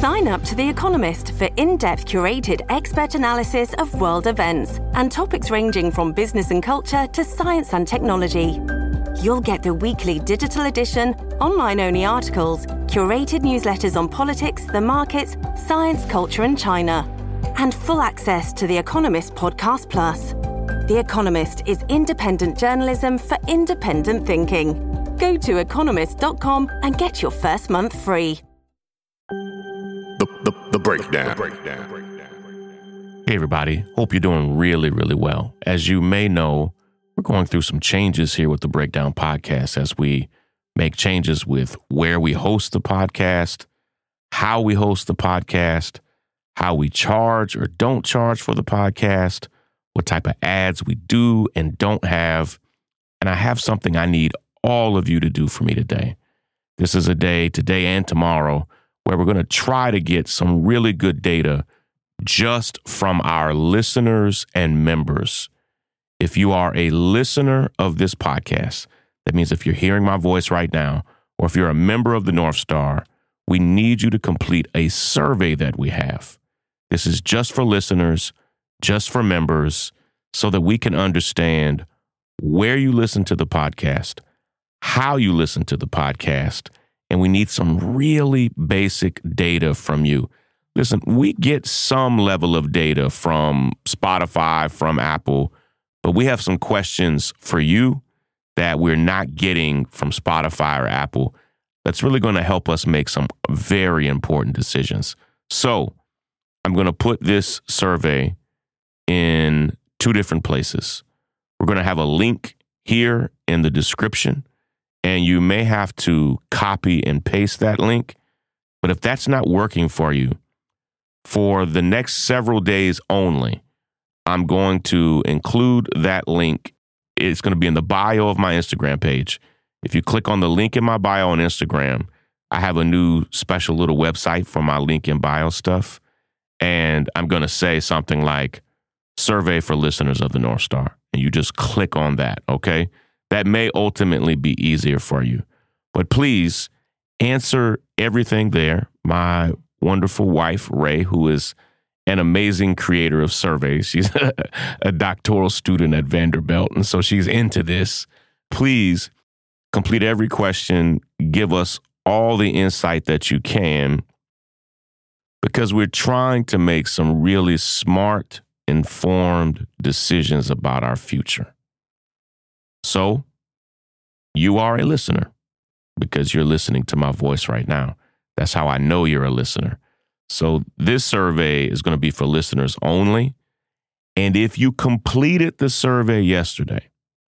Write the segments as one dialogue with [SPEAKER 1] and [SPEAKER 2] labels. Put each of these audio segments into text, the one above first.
[SPEAKER 1] Sign up to The Economist for in-depth curated expert analysis of world events and topics ranging from business and culture to science and technology. You'll get the weekly digital edition, online-only articles, curated newsletters on politics, the markets, science, culture, and China, and full access to The Economist Podcast Plus. The Economist is independent journalism for independent thinking. Go to economist.com and get your first month free.
[SPEAKER 2] The breakdown.
[SPEAKER 3] Hey, everybody. Hope you're doing really, really well. As you may know, we're going through some changes here with the Breakdown Podcast as we make changes with where we host the podcast, how we host the podcast, how we charge or don't charge for the podcast, what type of ads we do and don't have. And I have something I need all of you to do for me today. This is a day, today and tomorrow, where we're going to try to get some really good data just from our listeners and members. If you are a listener of this podcast, that means if you're hearing my voice right now, or if you're a member of the North Star, we need you to complete a survey that we have. This is just for listeners, just for members, so that we can understand where you listen to the podcast, how you listen to the podcast, and we need some really basic data from you. Listen, we get some level of data from Spotify, from Apple, but we have some questions for you that we're not getting from Spotify or Apple that's really going to help us make some very important decisions. So I'm going to put this survey in two different places. We're going to have a link here in the description, and you may have to copy and paste that link. But if that's not working for you, for the next several days only, I'm going to include that link. It's going to be in the bio of my Instagram page. If you click on the link in my bio on Instagram, I have a new special little website for my link in bio stuff. And I'm going to say something like survey for listeners of the North Star. And you just click on that, okay? That may ultimately be easier for you. But please answer everything there. My wonderful wife, Ray, who is an amazing creator of surveys. She's a doctoral student at Vanderbilt, and so she's into this. Please complete every question. Give us all the insight that you can, because we're trying to make some really smart, informed decisions about our future. So you are a listener because you're listening to my voice right now. That's how I know you're a listener. So this survey is going to be for listeners only. And if you completed the survey yesterday,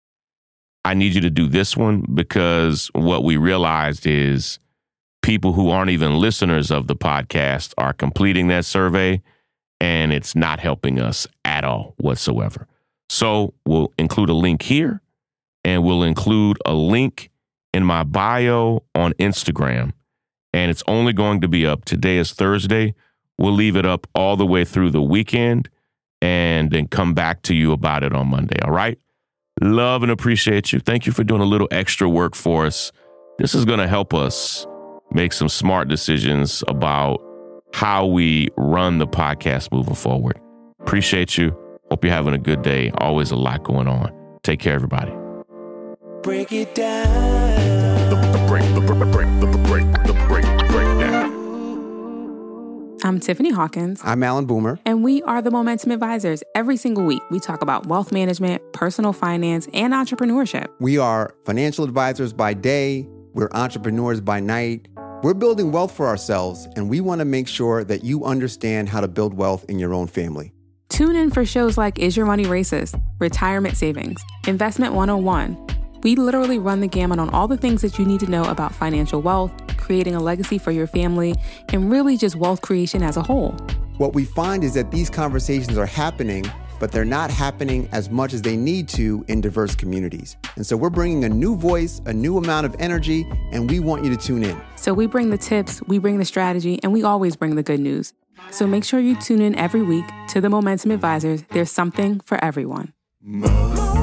[SPEAKER 3] I need you to do this one, because what we realized is people who aren't even listeners of the podcast are completing that survey, and it's not helping us at all whatsoever. So we'll include a link here, and we'll include a link in my bio on Instagram. And it's only going to be up. Today is Thursday. We'll leave it up all the way through the weekend and then come back to you about it on Monday. All right? Love and appreciate you. Thank you for doing a little extra work for us. This is going to help us make some smart decisions about how we run the podcast moving forward. Appreciate you. Hope you're having a good day. Always a lot going on. Take care, everybody.
[SPEAKER 4] Break it down.
[SPEAKER 2] The breakdown.
[SPEAKER 5] I'm Tiffany Hawkins.
[SPEAKER 6] I'm Alan Boomer.
[SPEAKER 5] And we are the Momentum Advisors. Every single week, we talk about wealth management, personal finance, and entrepreneurship.
[SPEAKER 6] We are financial advisors by day. We're entrepreneurs by night. We're building wealth for ourselves, and we want to make sure that you understand how to build wealth in your own family.
[SPEAKER 5] Tune in for shows like Is Your Money Racist? Retirement Savings, Investment 101. We literally run the gamut on all the things that you need to know about financial wealth, creating a legacy for your family, and really just wealth creation as a whole.
[SPEAKER 6] What we find is that these conversations are happening, but they're not happening as much as they need to in diverse communities. And so we're bringing a new voice, a new amount of energy, and we want you to tune in.
[SPEAKER 5] So we bring the tips, we bring the strategy, and we always bring the good news. So make sure you tune in every week to the Momentum Advisors. There's something for everyone.